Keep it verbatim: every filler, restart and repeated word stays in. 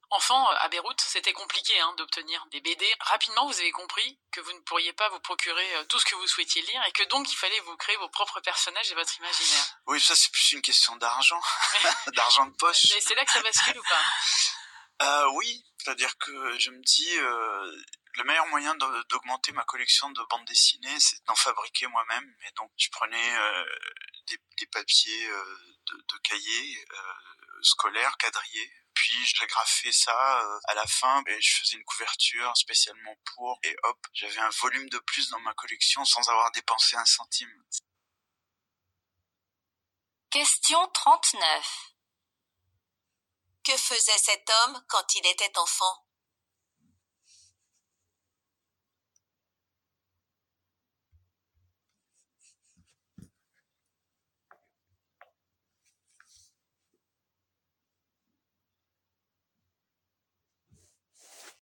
Enfant, à Beyrouth, c'était compliqué hein, d'obtenir des B D. Rapidement, vous avez compris que vous ne pourriez pas vous procurer tout ce que vous souhaitiez lire et que donc il fallait vous créer vos propres personnages et votre imaginaire. Oui, ça c'est plus une question d'argent, d'argent de poche. Mais c'est là que ça bascule ou pas? euh, Oui, c'est-à-dire que je me dis, euh, le meilleur moyen de, d'augmenter ma collection de bandes dessinées, c'est d'en fabriquer moi-même. Et donc je prenais euh, des, des papiers euh, de, de cahiers euh, scolaires, quadrillés. Puis je l'agrafais ça euh, à la fin et je faisais une couverture spécialement pour et hop, j'avais un volume de plus dans ma collection sans avoir dépensé un centime. Question trente-neuf. Que faisait cet homme quand il était enfant?